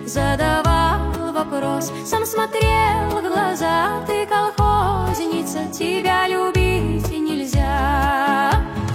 задавал вопрос, сам смотрел в глаза. Ты колхозница, тебя любить нельзя.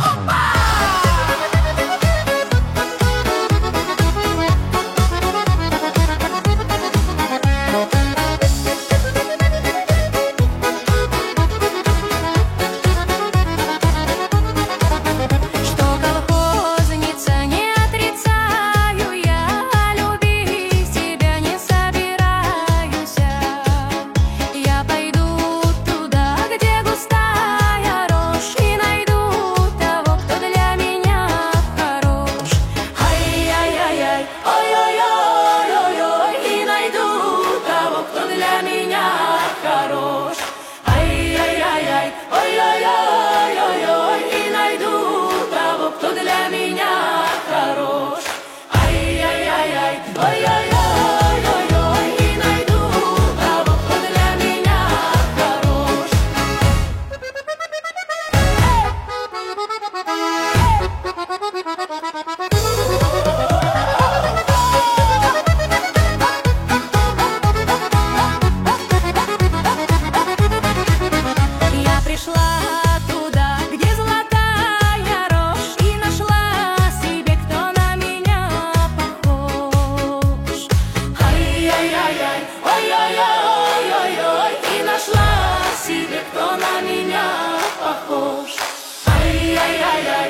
Кто на меня похож? Ай-яй-яй-яй,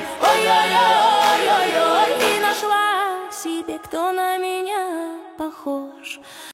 ой-ой-ой-ой-ой, и нашла себе, кто на меня похож.